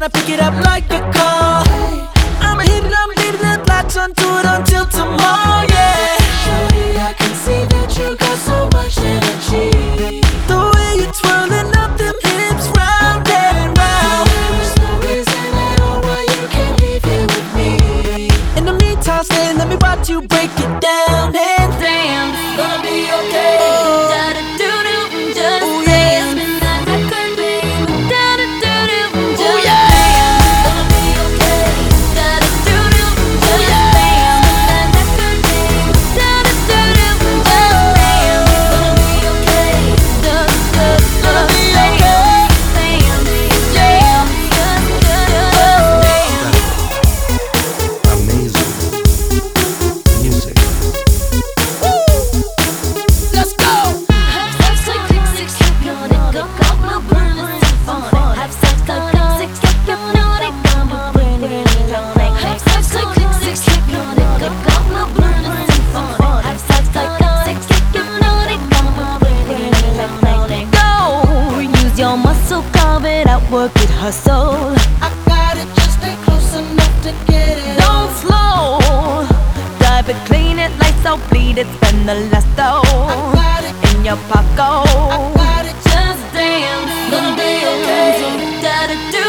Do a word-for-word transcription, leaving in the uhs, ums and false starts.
tryna pick it up like a call. I'ma hit it, I'ma leave it, latch onto it until tomorrow, yeah. Shorty, I can see that you got so much energy. The way you're twirling up them hips round and round. There's no reason at all why you can't leave here with me. In the meantime, stay, let me watch you break it down and Damn, gonna be okay. Da-da-doo-doo, just oh, dance. yeah. Midnight record, baby. Da-da-doo-doo, just Oh, yeah. dance. Gonna be okay. Da-da-doo-doo, just dance. Midnight record, baby. Da-da-doo-doo, just dance. Gonna be okay. Da-da-doo, Gonna be just okay. dance. Dance, dance, just, just dance. Amazing music. Let's go. Have sex like click, six, click on it, go, go, no burn, it's fun. Have sex like click, six, click on it, go, no burn, it's fun. Have sex like click, six, click on it, go, go, no burn, it's fun. Have sex like click, six, click on it, go, no burn, it's fun. Go, use your muscle, carve it out, work it, hustle. I got it, just stay close enough to get it. Don't slow, dive it, clean it, lights out, bleed it, spend the last I dough got it, in your pocket. I got it. Just dance, gonna be okay. Da da do